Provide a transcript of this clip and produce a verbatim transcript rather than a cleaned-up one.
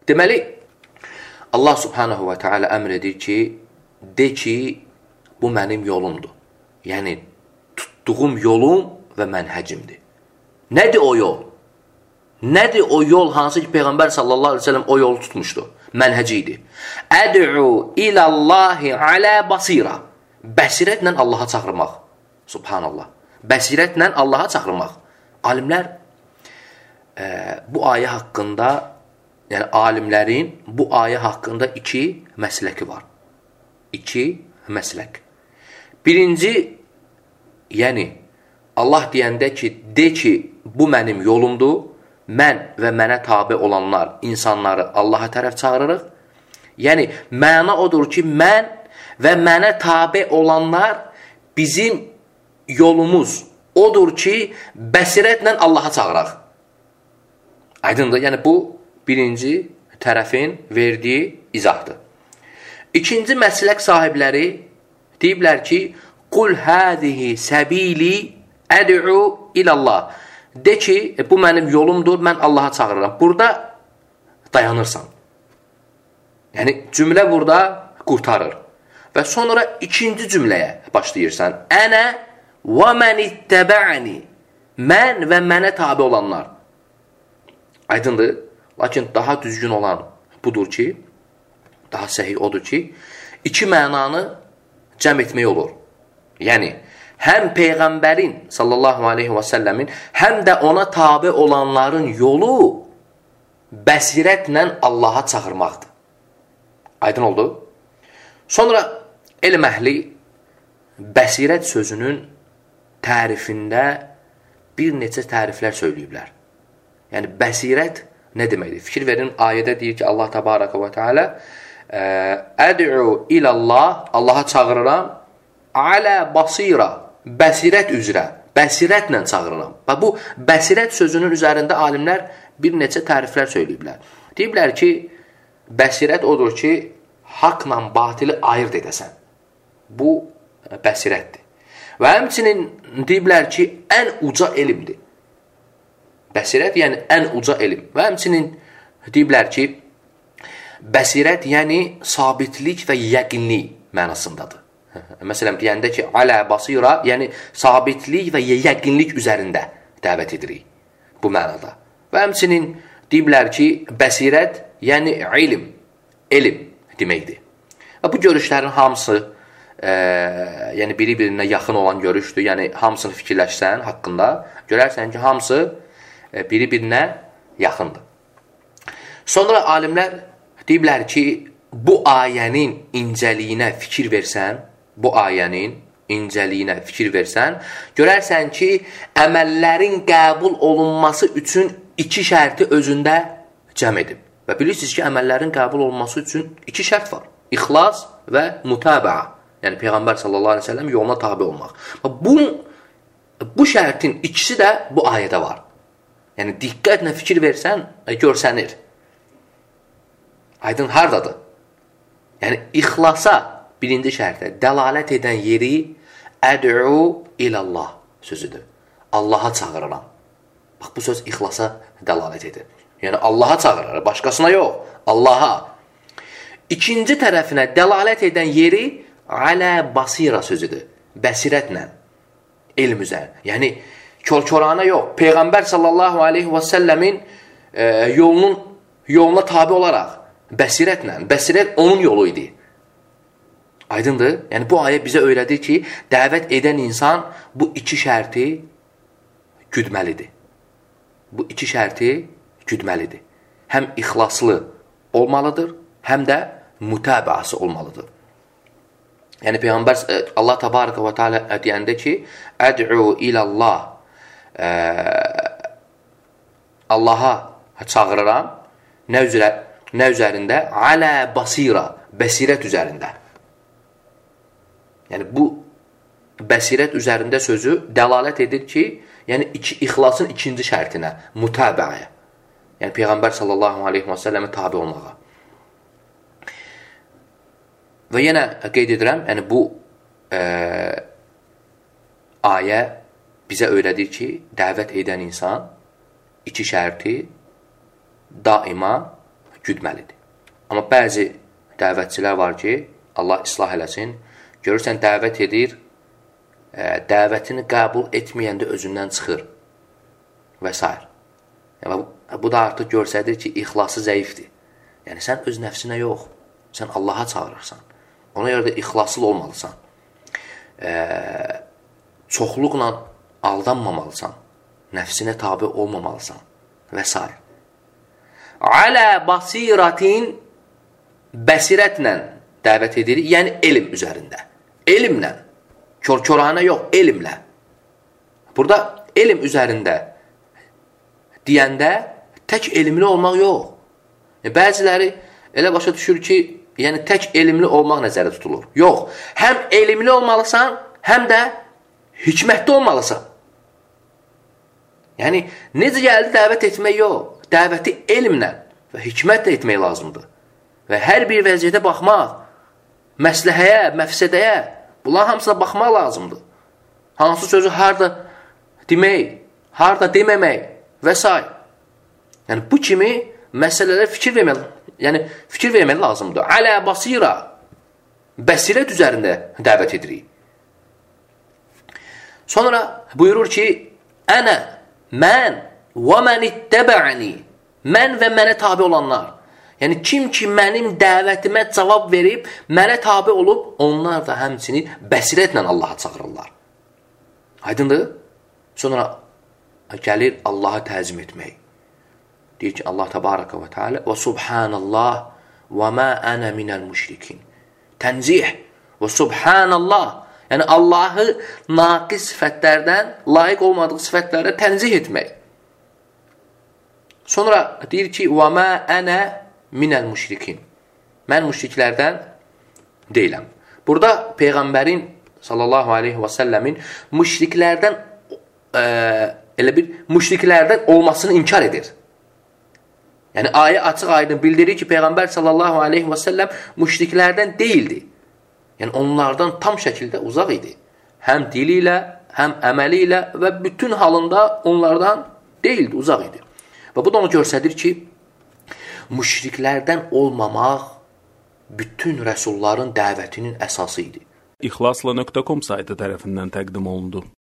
Deməli, Allah subhanahu və teala əmr edir ki, de ki, bu mənim yolumdur. Yəni, tutduğum yolum və mənhəcimdir. Nədir o yol? Nədir o yol hansı ki, Peyğəmbər sallallahu aleyhi ve sellem o yolu tutmuşdu? Mənhəci idi. Əd'u ilallahi alə basira. Bəsirətlə Allaha çağırmaq. Subhanallah. Bəsirətlə Allaha çağırmaq. Alimlər e, bu ayə haqqında, yəni alimlərin bu ayə haqqında iki məsləki var. İki məslək. Birinci, yəni Allah deyəndə ki, de ki, bu mənim yolumdur, mən və mənə tabi olanlar, insanları Allaha tərəf çağırırıq. Yəni, məna odur ki, mən və mənə tabi olanlar bizim yolumuz odur ki, bəsirətlə Allaha çağıraq. Aydındır, yəni bu birinci tərəfin verdiyi izahdır. İkinci məslək sahibləri deyiblər ki, qul həzihi səbili əd'u ilallah. De ki, e, bu mənim yolumdur, mən Allaha çağırıram. Burada dayanırsan. Yəni, cümlə burada qurtarır. Və sonra ikinci cümləyə başlayırsan. Ənə və mən ittəbə'ni. Mən və mənə tabi olanlar. Aydındır. Lakin daha düzgün olan budur ki, daha səhih odur ki, iki mənanı cəm etmək olur. Yəni, həm Peyğəmbərin sallallahu aleyhi və səlləmin, həm də ona tabi olanların yolu bəsirətlə Allaha çağırmaqdır. Aydın oldu? Sonra elm əhli bəsirət sözünün tərifində bir neçə təriflər söyləyiblər. Yəni, bəsirət nə deməkdir? Fikir verin, ayədə deyir ki, Allah təbarəkə və teala əd'u ilallah, Allaha çağırıram, alə basira, bəsirət üzrə, bəsirətlə çağırıram. Və bu bəsirət sözünün üzərində alimlər bir neçə təriflər söyləyiblər. Deyiblər ki, bəsirət odur ki, haqla batili ayırt edəsən. Bu bəsirətdir. Və həmçinin deyiblər ki, ən uca elmdir. Bəsirət, yəni ən uca elm. Və həmçinin deyiblər ki, bəsirət, yəni sabitlik və yəqinlik mənasındadır. Məsələn, deyəndə ki, alə basira, yəni sabitlik və yəqinlik üzərində dəvət edirik bu mənada. Və həmçinin deyiblər ki, bəsirət, yəni ilm, elm deməkdir. Və bu görüşlərin hamısı, e, yəni biri-birinə yaxın olan görüşdür. Yəni, hamısını fikirləşsən haqqında, görərsən ki, hamısı e, biri-birinə yaxındır. Sonra alimlər deyiblər ki, bu ayənin incəliyinə fikir versən, bu ayənin incəliyinə fikir versən, görərsən ki, əməllərin qəbul olunması üçün iki şərti özündə cəm edib. Və bilirsiniz ki, əməllərin qəbul olunması üçün iki şərt var. İxlas və mutabəə. Yəni, Peyğəmbər sallallahu aleyhi ve sellem yoluna tabi olmaq. Bu, bu şərtin ikisi də bu ayədə var. Yəni, diqqətlə fikir versən, görsənir. Aydın haradadır? Yəni, ixlasa birinci şərtə dəlalət edən yeri əd'u ilallah sözüdür. Allaha çağırıram. Bax, bu söz ixlasa dəlalət edir. Yəni, Allaha çağırır, başqasına yox, Allaha. İkinci tərəfinə dəlalət edən yeri alə basira sözüdür. Bəsirətlə, elm üzər. Yəni, kör-körana yox. Peyğəmbər sallallahu aleyhi və səlləmin e, yolunun, yoluna tabi olaraq, bəsirətlə, bəsirət onun yolu idi. Aydındır? Yəni, bu ayə bizə öyrədir ki, dəvət edən insan bu iki şərti güdməlidir. Bu iki şərti güdməlidir. Həm ixlaslı olmalıdır, həm də mütabəası olmalıdır. Yəni, Peyğəmbər Allah təbarəkə və teala deyəndə ki, əd'u ilallah, ə, Allaha çağırıram, nə, üzrə, nə üzərində? Alə basira, bəsirət üzərində. Yəni, bu bəsirət üzərində sözü dəlalət edir ki, yəni iki, ixlasın ikinci şərtinə, mütabəəyə. Yəni, Peyğəmbər sallallahu aleyhi və səlləmə tabi olmağa. Və yenə qeyd edirəm, yəni bu e, ayə bizə öyrədir ki, dəvət edən insan iki şərti daima güdməlidir. Amma bəzi dəvətçilər var ki, Allah islah eləsin, görürsən dəvət edir, ə, dəvətini qəbul etməyəndə özündən çıxır və s. Yəni, bu da artıq görsədir ki, ixlası zəifdir. Yəni, sən öz nəfsinə yox, sən Allaha çağırırsan. Ona görə də ixlaslı olmalısan. Ə, çoxluqla aldanmamalısan. Nəfsinə tabi olmamalısan və s. Alə basiratin bəsirətlə dəvət edirik, yəni elm üzərində. Elmlə, kör-körana yox, elmlə. Burada elm üzərində deyəndə tək elmli olmaq yox. E, bəziləri elə başa düşür ki, yəni tək elmli olmaq nəzərdə tutulur. Yox, həm elmli olmalısan, həm də hikmətli olmalısan. Yəni, necə gəldi dəvət etmək yox, dəvəti elmlə və hikmətlə etmək lazımdır. Və hər bir vəziyyətə baxmaq, məsləhəyə, məfsədəyə, bunların hamısına baxmaq lazımdır. Hansı sözü harada demək, harada deməmək və s. Yəni, bu kimi məsələlərə fikir vermək, yəni, fikir vermək lazımdır. Alə basira, bəsirət üzərində dəvət edirik. Sonra buyurur ki, ənə, mən və mən ittəbə'ni, mən və mənə tabi olanlar. Yəni, kim ki mənim dəvətimə cavab verib, mənə tabi olub, onlar da həmçinin bəsirətlə Allaha çağırırlar. Aydındır? Sonra gəlir Allaha təzim etmək. Deyir ki, Allah təbarəkə və teala və subhanallah və mə ənə minəl müşrikin. Tənzih və subhanallah. Yəni, Allahı naqis sifətlərdən, layiq olmadığı sifətlərdə tənzih etmək. Sonra deyir ki, və mə ənə minəl müşrikin. Mən müşriklərdən deyiləm. Burada Peyğəmbərin sallallahu aleyhi və səlləmin müşriklərdən e, elə bir müşriklərdən olmasını inkar edir. Yəni, ayə açıq aydın bildirir ki, Peyğəmbər sallallahu aleyhi və səlləm müşriklərdən deyildi. Yəni, onlardan tam şəkildə uzaq idi. Həm dili ilə, həm əməli ilə və bütün halında onlardan deyildi, uzaq idi. Və bu da onu göstərir ki, müşriklərdən olmamaq bütün rəsulların dəvətinin əsası idi. İxlasla nöqtə com saytı tərəfindən təqdim olundu.